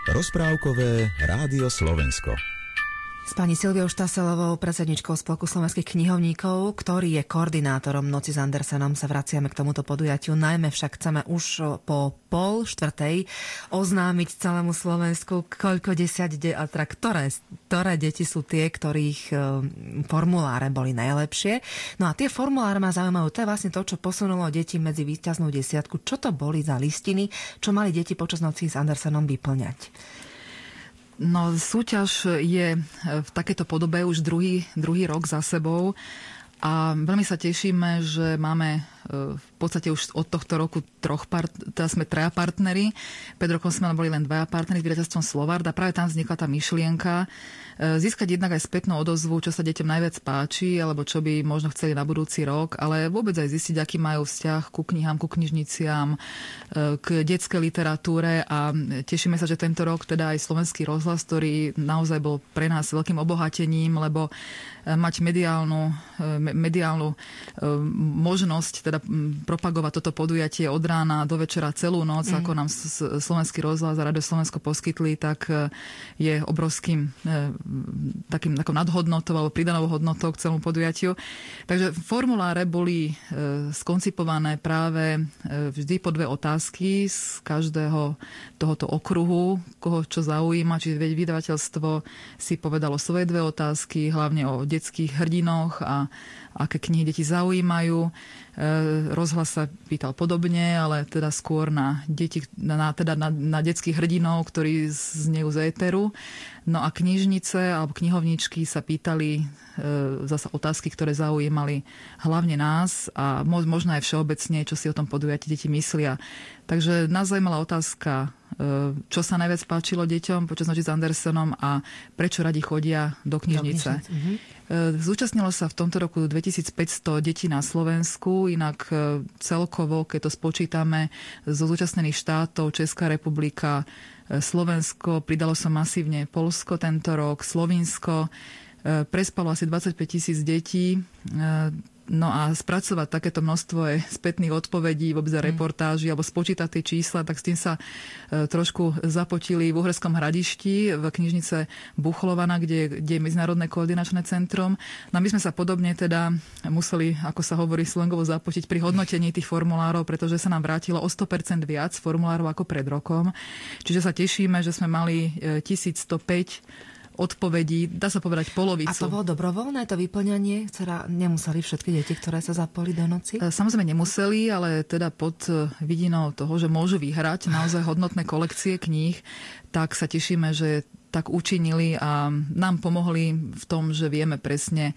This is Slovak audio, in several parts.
Rozprávkové Rádio Slovensko. S pani Silviou Štaselovou, predsedničkou Spolku slovenských knihovníkov, ktorý je koordinátorom Noci s Andersenom, sa vraciame k tomuto podujatiu. Najmä však chceme už po 3:30 oznámiť celému Slovensku, koľko ktoré deti sú tie, ktorých formuláre boli najlepšie. No a tie formuláre ma zaujímajú. To je vlastne to, čo posunulo deti medzi víťaznú desiatku. Čo to boli za listiny, čo mali deti počas Noci s Andersenom vyplňať? No, súťaž je v takejto podobe už druhý rok za sebou a veľmi sa tešíme, že máme v podstate už od tohto roku teraz sme 3 partneri. Pred rokom sme boli len 2 partneri s vydavateľstvom Slovard a práve tam vznikla tá myšlienka získať jednak aj spätnú odozvu, čo sa deťom najviac páči, alebo čo by možno chceli na budúci rok, ale vôbec aj zistiť, aký majú vzťah ku knihám, ku knižniciam, k detskej literatúre a tešíme sa, že tento rok teda aj Slovenský rozhlas, ktorý naozaj bol pre nás veľkým obohatením, lebo mať mediálnu možnosť teda propagovať toto podujatie od rána do večera celú noc, ako nám Slovenský rozhlas a Rádio Slovensko poskytli, tak je obrovským takou nadhodnotou alebo pridanou hodnotou k celému podujatiu. Takže formuláre boli skoncipované práve vždy po 2 otázky z každého tohoto okruhu, koho čo zaujíma, čiže vydavateľstvo si povedalo svoje 2 otázky, hlavne o detských hrdinoch a aké knihy deti zaujímajú. Rozhlas sa pýtal podobne, ale teda skôr na detských hrdinov, ktorí znejú z éteru. No a knižnice alebo knihovničky sa pýtali zasa otázky, ktoré zaujímali hlavne nás a možno aj všeobecne, čo si o tom podujatí deti myslia. Takže nás zaujímala otázka, čo sa najviac páčilo deťom počas Noci s Andersenom a prečo radi chodia do knižnice. Zúčastnilo sa v tomto roku 2500 detí na Slovensku, inak celkovo, keď to spočítame zo zúčastnených štátov, Česká republika, Slovensko, pridalo sa masívne Poľsko tento rok, Slovinsko, prespalo asi 25 000 detí. No a spracovať takéto množstvo spätných odpovedí, vôbec reportáží alebo spočítať tie čísla, tak s tým sa trošku zapotili v Uherskom Hradišti, v knižnice Buchlovana, kde je Medzinárodné koordinačné centrum. No a my sme sa podobne teda museli, ako sa hovorí slangovo, zapotiť pri hodnotení tých formulárov, pretože sa nám vrátilo o 100% viac formulárov ako pred rokom. Čiže sa tešíme, že sme mali 1105 odpovedí, dá sa povedať polovicu. A to bolo dobrovoľné, to vyplňanie? Teda nemuseli všetky deti, ktoré sa zapojili do Noci? Samozrejme nemuseli, ale teda pod vidinou toho, že môžu vyhrať naozaj hodnotné kolekcie kníh, tak sa tešíme, že tak učinili a nám pomohli v tom, že vieme presne,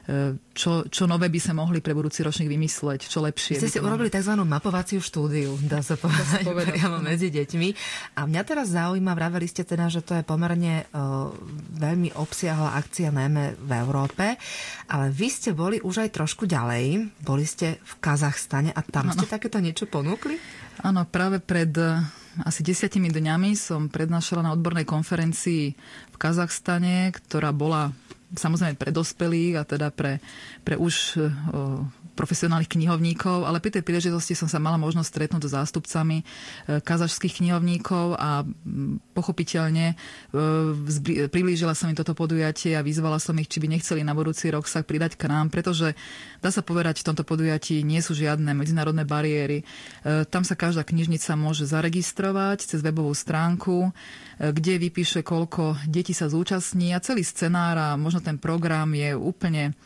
čo nové by sa mohli pre budúci ročník vymysleť, čo lepšie. Vy ste si urobili tzv. Mapovaciu štúdiu, dá sa povedať, priamo medzi deťmi. A mňa teraz zaujíma, vraveli ste teda, že to je pomerne veľmi obsiahla akcia, najmä v Európe, ale vy ste boli už aj trošku ďalej. Boli ste v Kazachstane a tam ste takéto niečo ponúkli? Áno, práve pred asi 10 dňami som prednášala na odbornej konferencii v Kazachstane, ktorá bola samozrejme pre dospelých a teda pre už profesionálnych knihovníkov, ale pri tej príležitosti som sa mala možnosť stretnúť so zástupcami kazašských knihovníkov a pochopiteľne priblížila som im toto podujatie a vyzvala som ich, či by nechceli na budúci rok sa pridať k nám, pretože dá sa povedať, v tomto podujatí nie sú žiadne medzinárodné bariéry. Tam sa každá knižnica môže zaregistrovať cez webovú stránku, kde vypíše, koľko detí sa zúčastní a celý scenár a možno ten program je úplne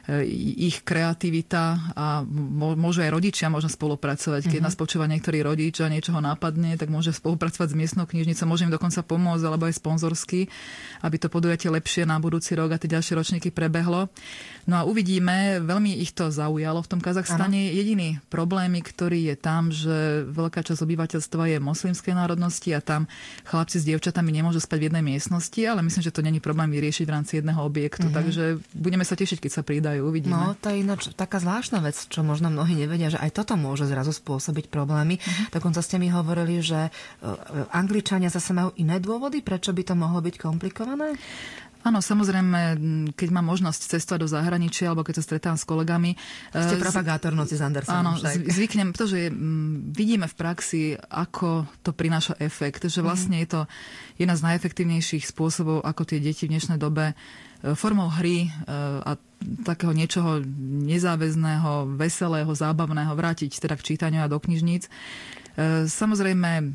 ich kreativita a môžu aj rodičia možno spolupracovať. Keď nás počúva niektorý rodič a niečo ho nápadne, tak môže spolupracovať s miestnou knižnicou, môže im dokonca pomôcť, alebo aj sponzorsky, aby to podujatie lepšie na budúci rok a tie ďalšie ročníky prebehlo. No a uvidíme, veľmi ich to zaujalo v tom Kazachstane. Jediný problém, ktorý je tam, že veľká časť obyvateľstva je moslimskej národnosti a tam chlapci s dievčatami nemôžu spať v jednej miestnosti, ale myslím, že to není problém vyriešiť v rámci jedného objektu. Takže budeme sa tešiť, keď sa pridajú, uvidíme. No, to je ináč taká zvláštna vec, čo možno mnohí nevedia, že aj toto môže zrazu spôsobiť problémy. Dokonca ste mi hovorili, že Angličania zase majú iné dôvody, prečo by to mohlo byť komplikované? Áno, samozrejme, keď mám možnosť cestovať do zahraničia, alebo keď sa stretám s kolegami. Ste propagátor Noci s Andersenom. Áno, zvyknem, pretože vidíme v praxi, ako to prináša efekt, že vlastne je to jedna z najefektívnejších spôsobov, ako tie deti v dnešnej dobe formou hry a takého niečoho nezáväzného, veselého, zábavného vrátiť teda k čítaniu a do knižníc. Samozrejme,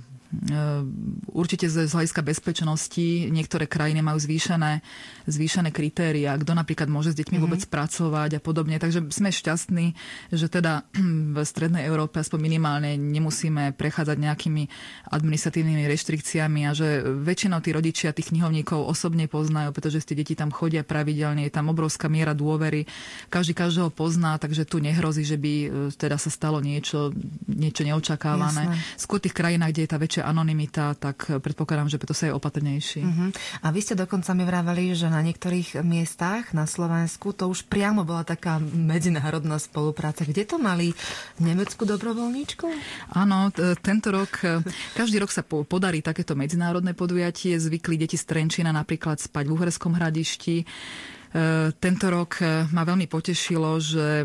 určite z hľadiska bezpečnosti niektoré krajiny majú zvýšené kritériá, kto napríklad môže s deťmi vôbec pracovať a podobne. Takže sme šťastní, že teda v strednej Európe aspoň minimálne nemusíme prechádzať nejakými administratívnymi reštrikciami a že väčšinou tí rodičia tých knihovníkov osobne poznajú, pretože tie deti tam chodia pravidelne, je tam obrovská miera dôvery, každý každého pozná, takže tu nehrozí, že by teda sa stalo niečo neočakávané. Jasné. Skôr tých krajinách, kde je tá väčšia anonymita, tak predpokladám, že preto sa je opatrnejší. A vy ste dokonca mi vravali, že na niektorých miestach na Slovensku to už priamo bola taká medzinárodná spolupráca. Kde to mali? Nemeckú dobrovoľníčku? Áno, tento rok, každý rok sa podarí takéto medzinárodné podujatie. Zvykli deti z Trenčína napríklad spať v Uherskom Hradišti. Tento rok ma veľmi potešilo, že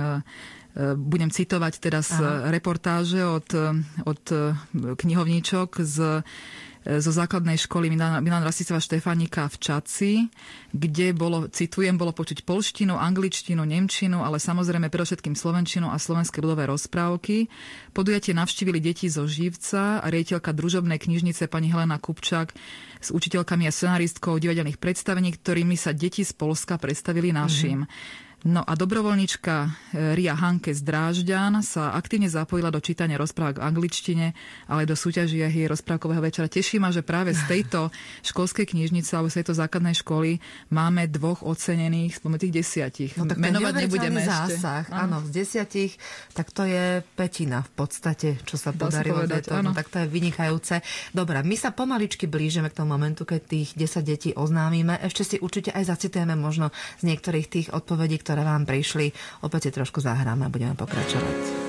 budem citovať teraz reportáže od knihovníčok zo základnej školy Milan Rasticova Štefánika v Čaci, kde bolo počuť poľštinu, angličtinu, nemčinu, ale samozrejme predovšetkým slovenčinu a slovenské ľudové rozprávky. Podujatie navštívili deti zo Živca a riaditeľka družobnej knižnice pani Helena Kupčák s učiteľkami a scenaristkou divadelných predstavení, ktorými sa deti z Poľska predstavili našim. No a dobrovoľníčka Ria Hanke z Drážďan sa aktívne zapojila do čítania rozprávok v angličtine, ale do súťaží jej rozprávkového večera. Teší ma, že práve z tejto školskej knižnice alebo z tejto základnej školy máme 2 ocenených spomedzi tých 10. No tak menovať nebudeme zásah. Áno, z 10, tak to je pätina v podstate, čo sa podarilo. Tak to je vynikajúce. Dobre, my sa pomaličky blížime k tomu momentu, keď tých 10 detí oznámime. Ešte si určite aj zacitujeme možno z niektorých tých odpovedí, ktoré vám prišli. Opäť si trošku zahráme a budeme pokračovať.